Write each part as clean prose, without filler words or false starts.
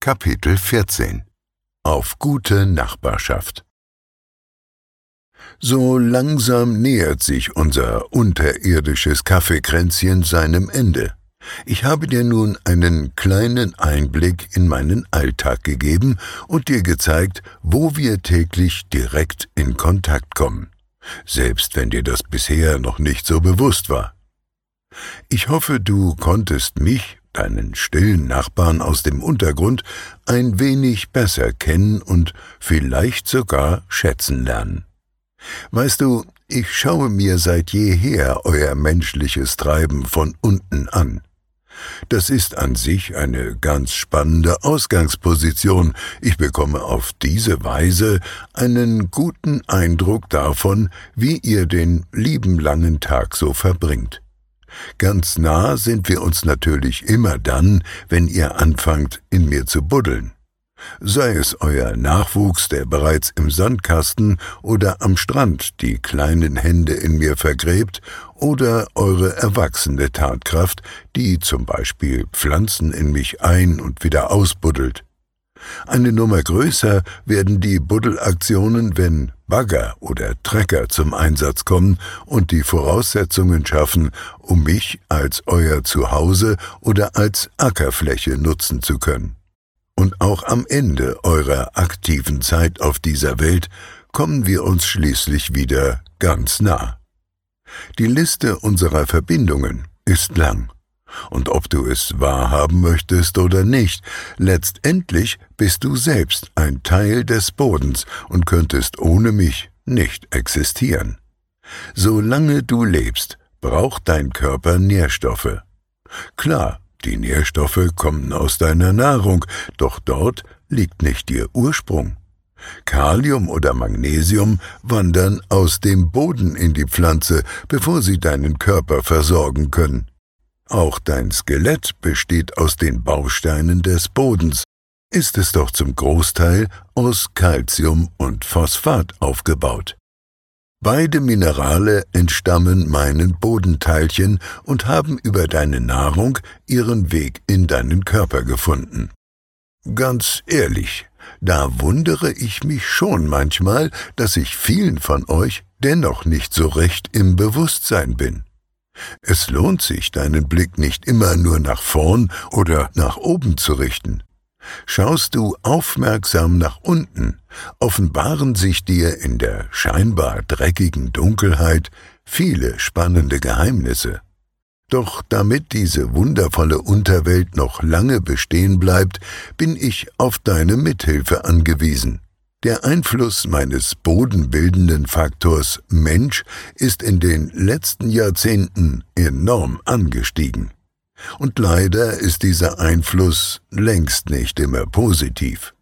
Kapitel 14 Auf gute Nachbarschaft. So langsam nähert sich unser unterirdisches Kaffeekränzchen seinem Ende. Ich habe dir nun einen kleinen Einblick in meinen Alltag gegeben und dir gezeigt, wo wir täglich direkt in Kontakt kommen, selbst wenn dir das bisher noch nicht so bewusst war. Ich hoffe, du konntest mich, deinen stillen Nachbarn aus dem Untergrund, ein wenig besser kennen und vielleicht sogar schätzen lernen. Weißt du, ich schaue mir seit jeher euer menschliches Treiben von unten an. Das ist an sich eine ganz spannende Ausgangsposition. Ich bekomme auf diese Weise einen guten Eindruck davon, wie ihr den lieben langen Tag so verbringt. Ganz nah sind wir uns natürlich immer dann, wenn ihr anfangt, in mir zu buddeln. Sei es euer Nachwuchs, der bereits im Sandkasten oder am Strand die kleinen Hände in mir vergräbt, oder eure erwachsene Tatkraft, die zum Beispiel Pflanzen in mich ein- und wieder ausbuddelt. Eine Nummer größer werden die Buddelaktionen, wenn Bagger oder Trecker zum Einsatz kommen und die Voraussetzungen schaffen, um mich als euer Zuhause oder als Ackerfläche nutzen zu können. Und auch am Ende eurer aktiven Zeit auf dieser Welt kommen wir uns schließlich wieder ganz nah. Die Liste unserer Verbindungen ist lang. Und ob du es wahrhaben möchtest oder nicht, letztendlich bist du selbst ein Teil des Bodens und könntest ohne mich nicht existieren. Solange du lebst, braucht dein Körper Nährstoffe. Klar, die Nährstoffe kommen aus deiner Nahrung, doch dort liegt nicht ihr Ursprung. Kalium oder Magnesium wandern aus dem Boden in die Pflanze, bevor sie deinen Körper versorgen können. Auch dein Skelett besteht aus den Bausteinen des Bodens, ist es doch zum Großteil aus Calcium und Phosphat aufgebaut. Beide Minerale entstammen meinen Bodenteilchen und haben über deine Nahrung ihren Weg in deinen Körper gefunden. Ganz ehrlich, da wundere ich mich schon manchmal, dass ich vielen von euch dennoch nicht so recht im Bewusstsein bin. Es lohnt sich, deinen Blick nicht immer nur nach vorn oder nach oben zu richten. Schaust du aufmerksam nach unten, offenbaren sich dir in der scheinbar dreckigen Dunkelheit viele spannende Geheimnisse. Doch damit diese wundervolle Unterwelt noch lange bestehen bleibt, bin ich auf deine Mithilfe angewiesen. Der Einfluss meines bodenbildenden Faktors Mensch ist in den letzten Jahrzehnten enorm angestiegen. Und leider ist dieser Einfluss längst nicht immer positiv.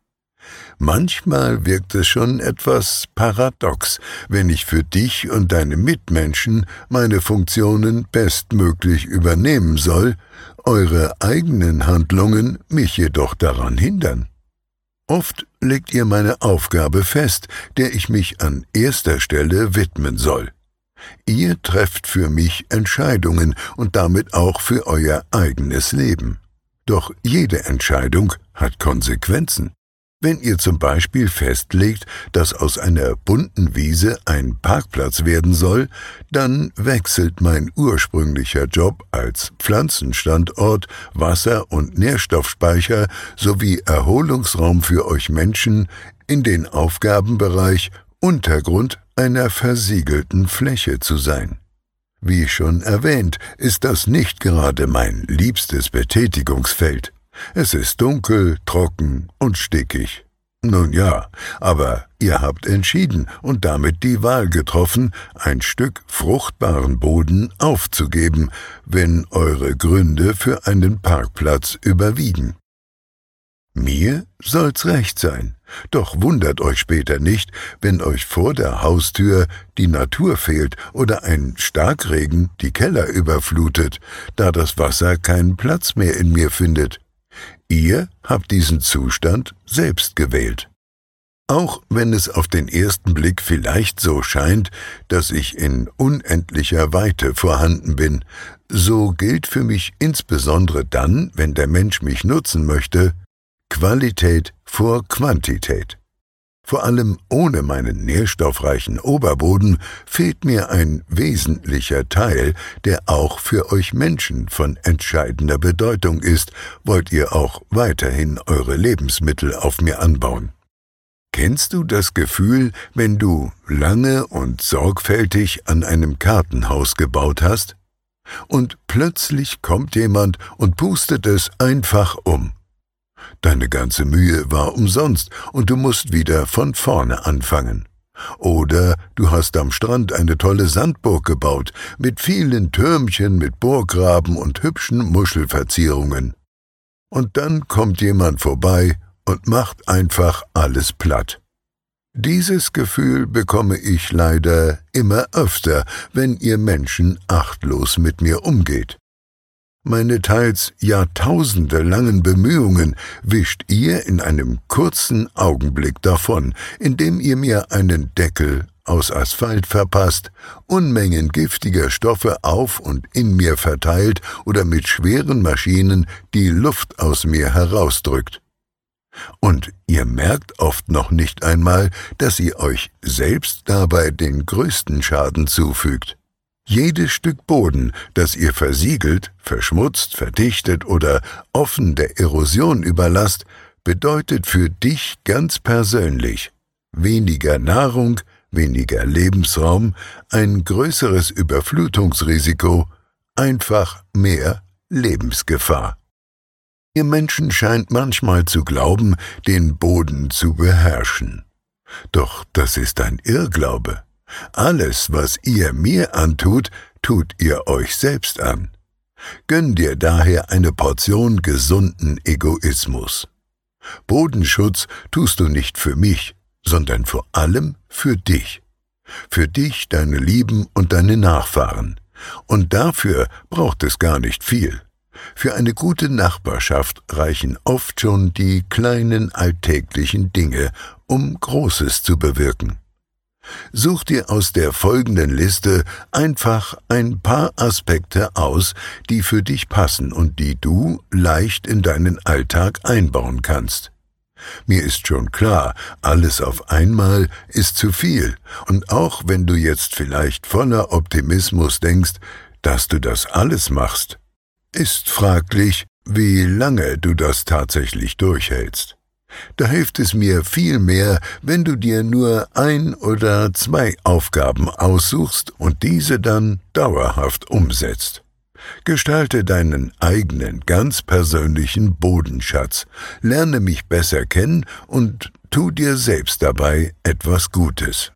Manchmal wirkt es schon etwas paradox, wenn ich für dich und deine Mitmenschen meine Funktionen bestmöglich übernehmen soll, eure eigenen Handlungen mich jedoch daran hindern. Oft legt ihr meine Aufgabe fest, der ich mich an erster Stelle widmen soll. Ihr trefft für mich Entscheidungen und damit auch für euer eigenes Leben. Doch jede Entscheidung hat Konsequenzen. Wenn ihr zum Beispiel festlegt, dass aus einer bunten Wiese ein Parkplatz werden soll, dann wechselt mein ursprünglicher Job als Pflanzenstandort, Wasser- und Nährstoffspeicher sowie Erholungsraum für euch Menschen in den Aufgabenbereich Untergrund einer versiegelten Fläche zu sein. Wie schon erwähnt, ist das nicht gerade mein liebstes Betätigungsfeld. Es ist dunkel, trocken und stickig. Nun ja, aber ihr habt entschieden und damit die Wahl getroffen, ein Stück fruchtbaren Boden aufzugeben, wenn eure Gründe für einen Parkplatz überwiegen. Mir soll's recht sein, doch wundert euch später nicht, wenn euch vor der Haustür die Natur fehlt oder ein Starkregen die Keller überflutet, da das Wasser keinen Platz mehr in mir findet. Ihr habt diesen Zustand selbst gewählt. Auch wenn es auf den ersten Blick vielleicht so scheint, dass ich in unendlicher Weite vorhanden bin, so gilt für mich insbesondere dann, wenn der Mensch mich nutzen möchte: Qualität vor Quantität. Vor allem ohne meinen nährstoffreichen Oberboden fehlt mir ein wesentlicher Teil, der auch für euch Menschen von entscheidender Bedeutung ist, wollt ihr auch weiterhin eure Lebensmittel auf mir anbauen. Kennst du das Gefühl, wenn du lange und sorgfältig an einem Kartenhaus gebaut hast? Und plötzlich kommt jemand und pustet es einfach um. Deine ganze Mühe war umsonst und du musst wieder von vorne anfangen. Oder du hast am Strand eine tolle Sandburg gebaut, mit vielen Türmchen, mit Burggraben und hübschen Muschelverzierungen. Und dann kommt jemand vorbei und macht einfach alles platt. Dieses Gefühl bekomme ich leider immer öfter, wenn ihr Menschen achtlos mit mir umgeht. Meine teils jahrtausendelangen Bemühungen wischt ihr in einem kurzen Augenblick davon, indem ihr mir einen Deckel aus Asphalt verpasst, Unmengen giftiger Stoffe auf und in mir verteilt oder mit schweren Maschinen die Luft aus mir herausdrückt. Und ihr merkt oft noch nicht einmal, dass ihr euch selbst dabei den größten Schaden zufügt. Jedes Stück Boden, das ihr versiegelt, verschmutzt, verdichtet oder offen der Erosion überlasst, bedeutet für dich ganz persönlich weniger Nahrung, weniger Lebensraum, ein größeres Überflutungsrisiko, einfach mehr Lebensgefahr. Ihr Menschen scheint manchmal zu glauben, den Boden zu beherrschen. Doch das ist ein Irrglaube. Alles, was ihr mir antut, tut ihr euch selbst an. Gönn dir daher eine Portion gesunden Egoismus. Bodenschutz tust du nicht für mich, sondern vor allem für dich. Für dich, deine Lieben und deine Nachfahren. Und dafür braucht es gar nicht viel. Für eine gute Nachbarschaft reichen oft schon die kleinen alltäglichen Dinge, um Großes zu bewirken. Such dir aus der folgenden Liste einfach ein paar Aspekte aus, die für dich passen und die du leicht in deinen Alltag einbauen kannst. Mir ist schon klar, alles auf einmal ist zu viel, und auch wenn du jetzt vielleicht voller Optimismus denkst, dass du das alles machst, ist fraglich, wie lange du das tatsächlich durchhältst. Da hilft es mir viel mehr, wenn du dir nur 1 oder 2 Aufgaben aussuchst und diese dann dauerhaft umsetzt. Gestalte deinen eigenen, ganz persönlichen Bodenschatz, lerne mich besser kennen und tu dir selbst dabei etwas Gutes.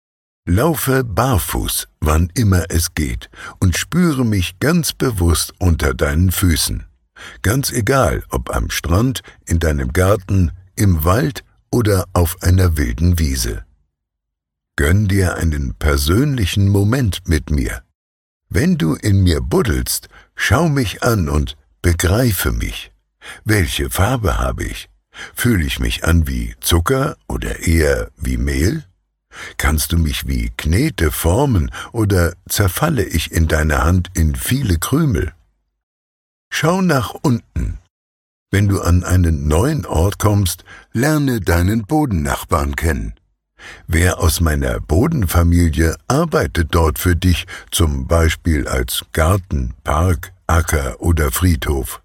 Laufe barfuß, wann immer es geht, und spüre mich ganz bewusst unter deinen Füßen. Ganz egal, ob am Strand, in deinem Garten, im Wald oder auf einer wilden Wiese. Gönn dir einen persönlichen Moment mit mir. Wenn du in mir buddelst, schau mich an und begreife mich. Welche Farbe habe ich? Fühle ich mich an wie Zucker oder eher wie Mehl? Kannst du mich wie Knete formen oder zerfalle ich in deiner Hand in viele Krümel? Schau nach unten. Wenn du an einen neuen Ort kommst, lerne deinen Bodennachbarn kennen. Wer aus meiner Bodenfamilie arbeitet dort für dich, zum Beispiel als Garten, Park, Acker oder Friedhof?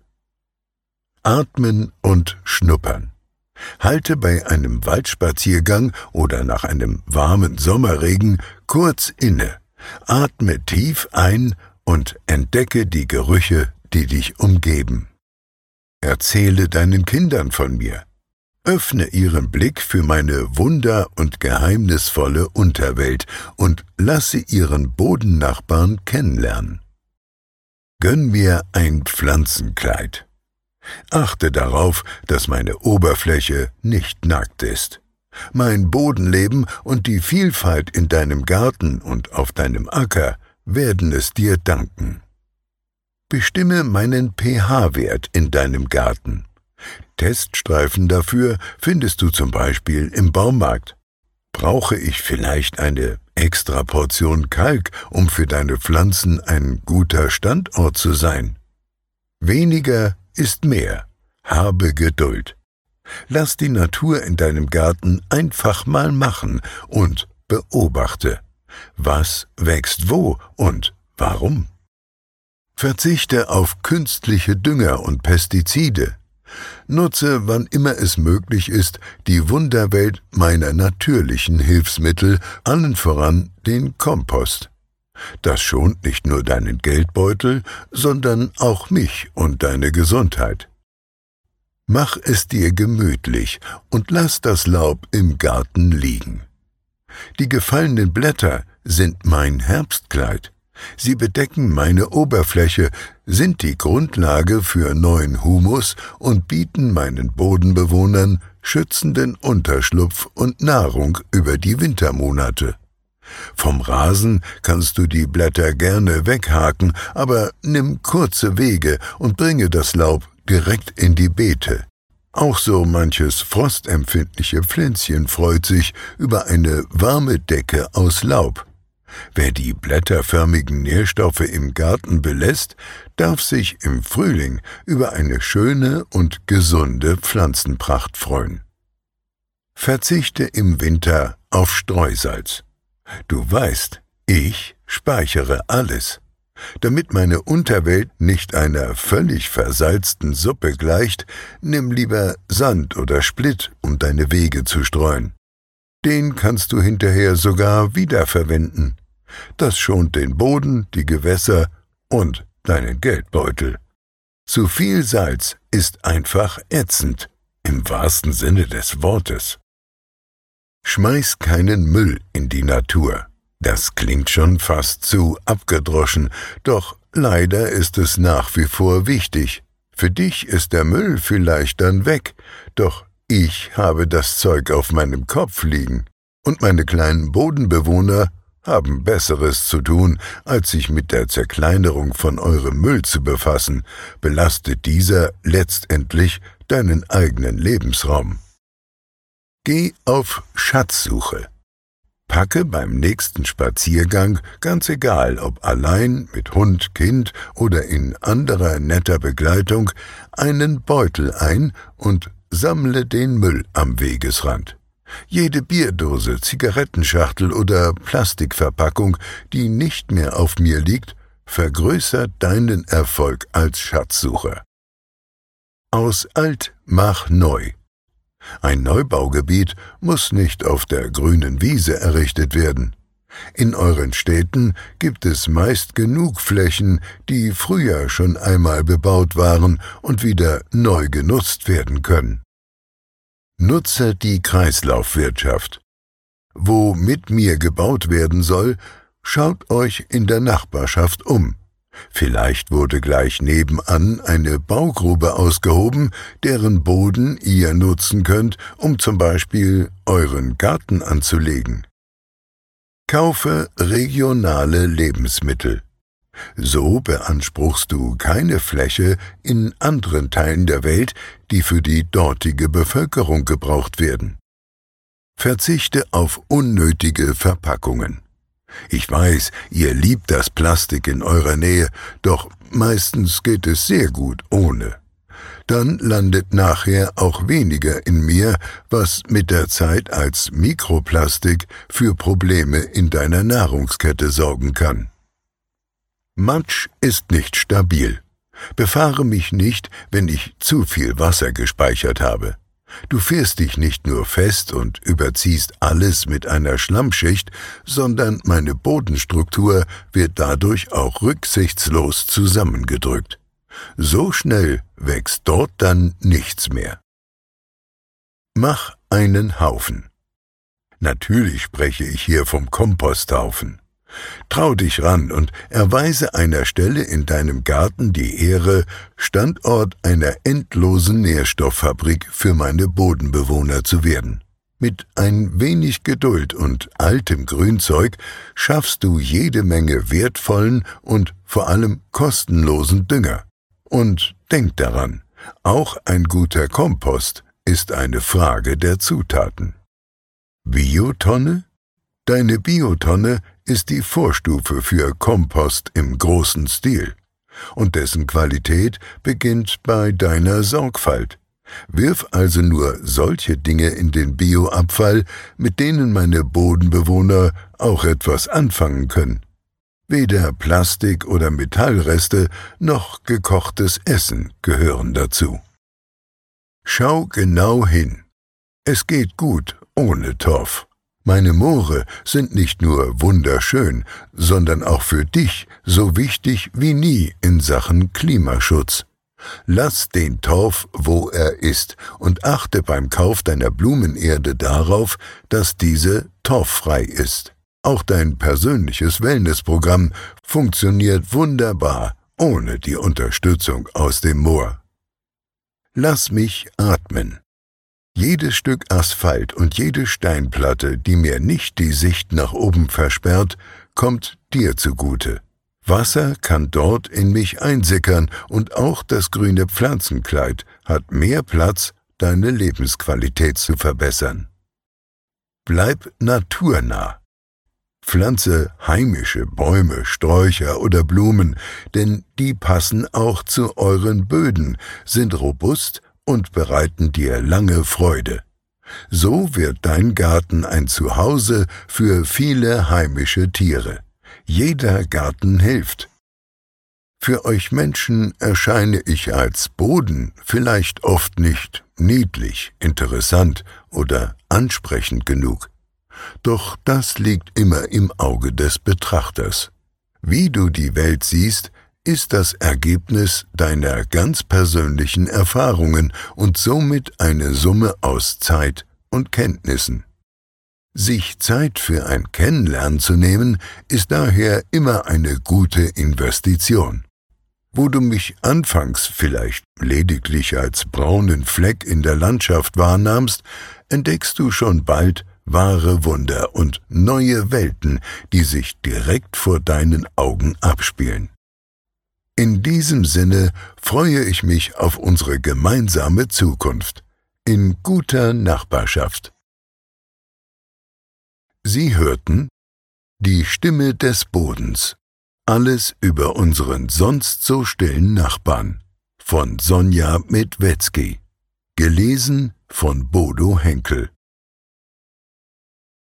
Atmen und schnuppern. Halte bei einem Waldspaziergang oder nach einem warmen Sommerregen kurz inne. Atme tief ein und entdecke die Gerüche, die dich umgeben. Erzähle deinen Kindern von mir. Öffne ihren Blick für meine wunder- und geheimnisvolle Unterwelt und lasse ihren Bodennachbarn kennenlernen. Gönn mir ein Pflanzenkleid. Achte darauf, dass meine Oberfläche nicht nackt ist. Mein Bodenleben und die Vielfalt in deinem Garten und auf deinem Acker werden es dir danken. Bestimme meinen pH-Wert in deinem Garten. Teststreifen dafür findest du zum Beispiel im Baumarkt. Brauche ich vielleicht eine extra Portion Kalk, um für deine Pflanzen ein guter Standort zu sein? Weniger ist mehr. Habe Geduld. Lass die Natur in deinem Garten einfach mal machen und beobachte. Was wächst wo und warum? Verzichte auf künstliche Dünger und Pestizide. Nutze, wann immer es möglich ist, die Wunderwelt meiner natürlichen Hilfsmittel, allen voran den Kompost. Das schont nicht nur deinen Geldbeutel, sondern auch mich und deine Gesundheit. Mach es dir gemütlich und lass das Laub im Garten liegen. Die gefallenen Blätter sind mein Herbstkleid. Sie bedecken meine Oberfläche, sind die Grundlage für neuen Humus und bieten meinen Bodenbewohnern schützenden Unterschlupf und Nahrung über die Wintermonate. Vom Rasen kannst du die Blätter gerne weghaken, aber nimm kurze Wege und bringe das Laub direkt in die Beete. Auch so manches frostempfindliche Pflänzchen freut sich über eine warme Decke aus Laub. Wer die blätterförmigen Nährstoffe im Garten belässt, darf sich im Frühling über eine schöne und gesunde Pflanzenpracht freuen. Verzichte im Winter auf Streusalz. Du weißt, ich speichere alles. Damit meine Unterwelt nicht einer völlig versalzten Suppe gleicht, nimm lieber Sand oder Splitt, um deine Wege zu streuen. Den kannst du hinterher sogar wiederverwenden. Das schont den Boden, die Gewässer und deinen Geldbeutel. Zu viel Salz ist einfach ätzend, im wahrsten Sinne des Wortes. Schmeiß keinen Müll in die Natur. Das klingt schon fast zu abgedroschen, doch leider ist es nach wie vor wichtig. Für dich ist der Müll vielleicht dann weg, doch ich habe das Zeug auf meinem Kopf liegen. Und meine kleinen Bodenbewohner haben Besseres zu tun, als sich mit der Zerkleinerung von eurem Müll zu befassen, belastet dieser letztendlich deinen eigenen Lebensraum. Geh auf Schatzsuche. Packe beim nächsten Spaziergang, ganz egal ob allein, mit Hund, Kind oder in anderer netter Begleitung, einen Beutel ein und sammle den Müll am Wegesrand. Jede Bierdose, Zigarettenschachtel oder Plastikverpackung, die nicht mehr auf mir liegt, vergrößert deinen Erfolg als Schatzsucher. Aus alt mach neu. Ein Neubaugebiet muss nicht auf der grünen Wiese errichtet werden. In euren Städten gibt es meist genug Flächen, die früher schon einmal bebaut waren und wieder neu genutzt werden können. Nutze die Kreislaufwirtschaft. Wo mit mir gebaut werden soll, schaut euch in der Nachbarschaft um. Vielleicht wurde gleich nebenan eine Baugrube ausgehoben, deren Boden ihr nutzen könnt, um zum Beispiel euren Garten anzulegen. Kaufe regionale Lebensmittel. So beanspruchst du keine Fläche in anderen Teilen der Welt, die für die dortige Bevölkerung gebraucht werden. Verzichte auf unnötige Verpackungen. Ich weiß, ihr liebt das Plastik in eurer Nähe, doch meistens geht es sehr gut ohne. Dann landet nachher auch weniger in mir, was mit der Zeit als Mikroplastik für Probleme in deiner Nahrungskette sorgen kann. Matsch ist nicht stabil. Befahre mich nicht, wenn ich zu viel Wasser gespeichert habe. Du fährst dich nicht nur fest und überziehst alles mit einer Schlammschicht, sondern meine Bodenstruktur wird dadurch auch rücksichtslos zusammengedrückt. So schnell wächst dort dann nichts mehr. Mach einen Haufen. Natürlich spreche ich hier vom Komposthaufen. Trau dich ran und erweise einer Stelle in deinem Garten die Ehre, Standort einer endlosen Nährstofffabrik für meine Bodenbewohner zu werden. Mit ein wenig Geduld und altem Grünzeug schaffst du jede Menge wertvollen und vor allem kostenlosen Dünger. Und denk daran, auch ein guter Kompost ist eine Frage der Zutaten. Biotonne? Deine Biotonne ist die Vorstufe für Kompost im großen Stil. Und dessen Qualität beginnt bei deiner Sorgfalt. Wirf also nur solche Dinge in den Bioabfall, mit denen meine Bodenbewohner auch etwas anfangen können. Weder Plastik- oder Metallreste noch gekochtes Essen gehören dazu. Schau genau hin. Es geht gut ohne Torf. Meine Moore sind nicht nur wunderschön, sondern auch für dich so wichtig wie nie in Sachen Klimaschutz. Lass den Torf, wo er ist, und achte beim Kauf deiner Blumenerde darauf, dass diese torffrei ist. Auch dein persönliches Wellnessprogramm funktioniert wunderbar ohne die Unterstützung aus dem Moor. Lass mich atmen. Jedes Stück Asphalt und jede Steinplatte, die mir nicht die Sicht nach oben versperrt, kommt dir zugute. Wasser kann dort in mich einsickern und auch das grüne Pflanzenkleid hat mehr Platz, deine Lebensqualität zu verbessern. Bleib naturnah. Pflanze heimische Bäume, Sträucher oder Blumen, denn die passen auch zu euren Böden, sind robust und bereiten dir lange Freude. So wird dein Garten ein Zuhause für viele heimische Tiere. Jeder Garten hilft. Für euch Menschen erscheine ich als Boden vielleicht oft nicht niedlich, interessant oder ansprechend genug. Doch das liegt immer im Auge des Betrachters. Wie du die Welt siehst, ist das Ergebnis deiner ganz persönlichen Erfahrungen und somit eine Summe aus Zeit und Kenntnissen. Sich Zeit für ein Kennenlernen zu nehmen, ist daher immer eine gute Investition. Wo du mich anfangs vielleicht lediglich als braunen Fleck in der Landschaft wahrnahmst, entdeckst du schon bald wahre Wunder und neue Welten, die sich direkt vor deinen Augen abspielen. In diesem Sinne freue ich mich auf unsere gemeinsame Zukunft, in guter Nachbarschaft. Sie hörten Die Stimme des Bodens. Alles über unseren sonst so stillen Nachbarn von Sonja Medwetzky. Gelesen von Bodo Henkel.